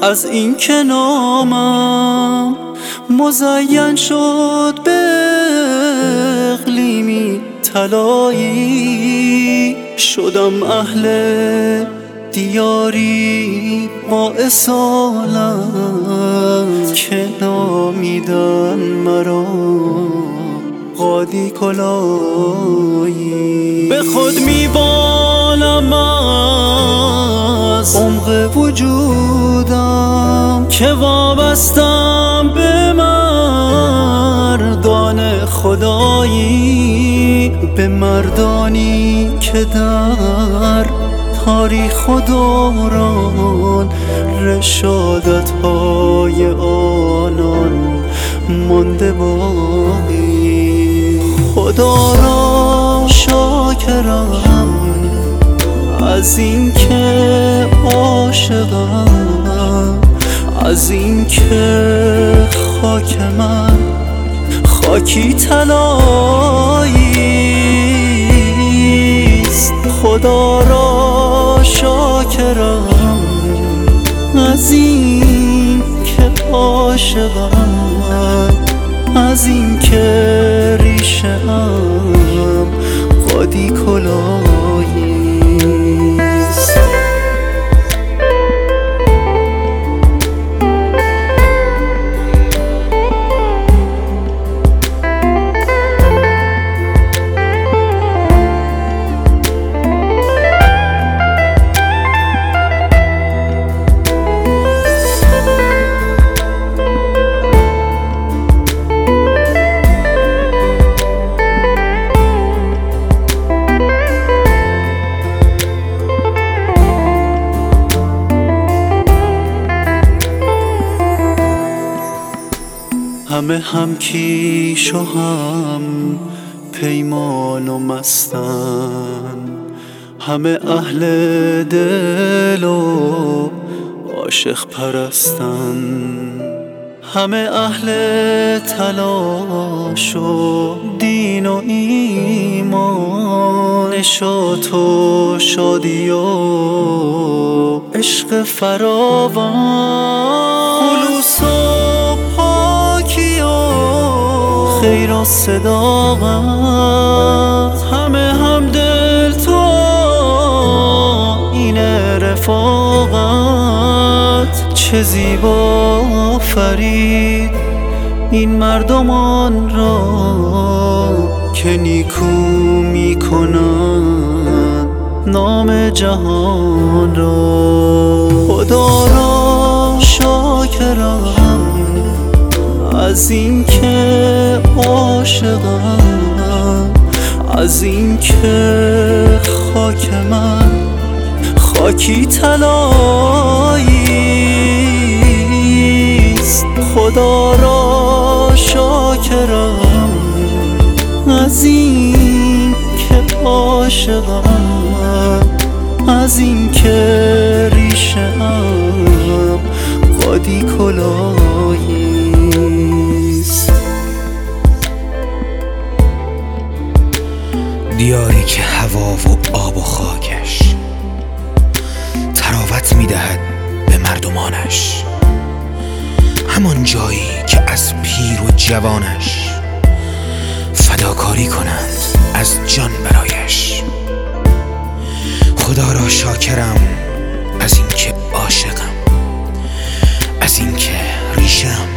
از این که نامم مزین شد به اقلیمی طلایی، شدم اهل دیاری با اصالت که نامیدن مرا قاضی کلایی. به خود میبالم از عمق وجودم که وابستم به مردان خدایی، به مردانی که در تاریخ و دوران رشادت‌های آنان مانده باقی. خدا را شاکرم از این که عاشقم، از این که خاک من خاکی طلاییست. خدا را شاکرم از این که عاشقم، از این که ریشه‌ام قاضی کلاییست. همه هم کیش و هم پیمان و مستن، همه اهل دل و عاشق پرستن، همه اهل تلاش و دین و ایمان، نشاط و شادی و عشق فراوان، خلوص و خیر و صداقت، همه هم دل تو این رفاقت. چه زیبا فرید این مردمان را که نیکو میکنند نام جهان را. خدا را شاکرم از این که عاشقم، از این که خاک من خاکی طلاییست. خدا را شاکرم از این که عاشقم، از این که ریشه‌ام قاضی کلاییست. دیاری که هوا و آب و خاکش تراوت میدهد به مردمانش، همان جایی که از پیر و جوانش فداکاری کنند از جان برایش. خدا را شاکرم از این که عاشقم، از این که ریشه‌ام